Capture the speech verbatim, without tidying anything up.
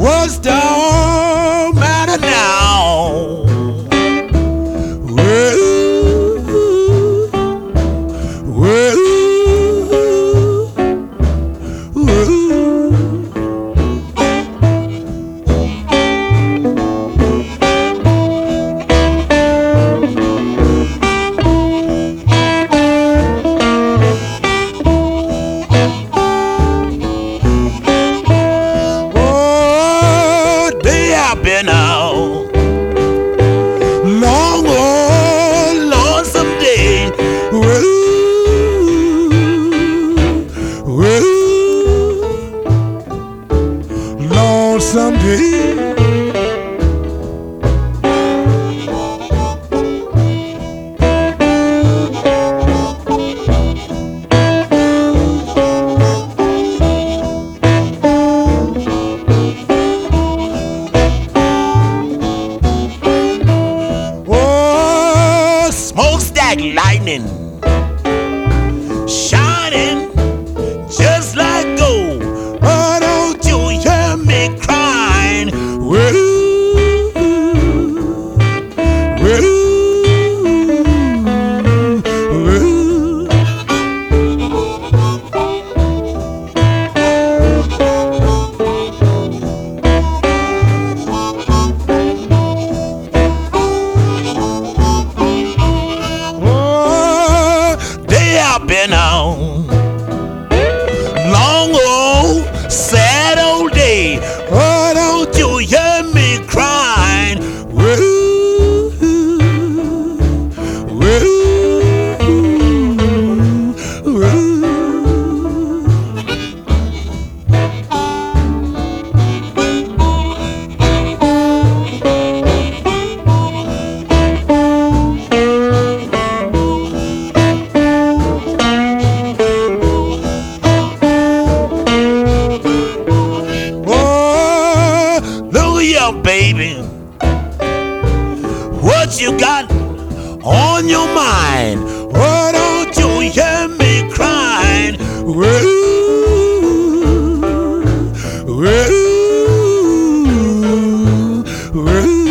What's the matter now? Well, well, well. Been out long, oh, lonesome day. Well, well, lonesome day. Smokestack lightning shining just like gold. Why don't you hear me crying? Well, well, well. I've been on long old sad old day. Why don't you hear me crying? Well, well, well. Baby, what you got on your mind? Why don't you hear me crying? Well, well, well.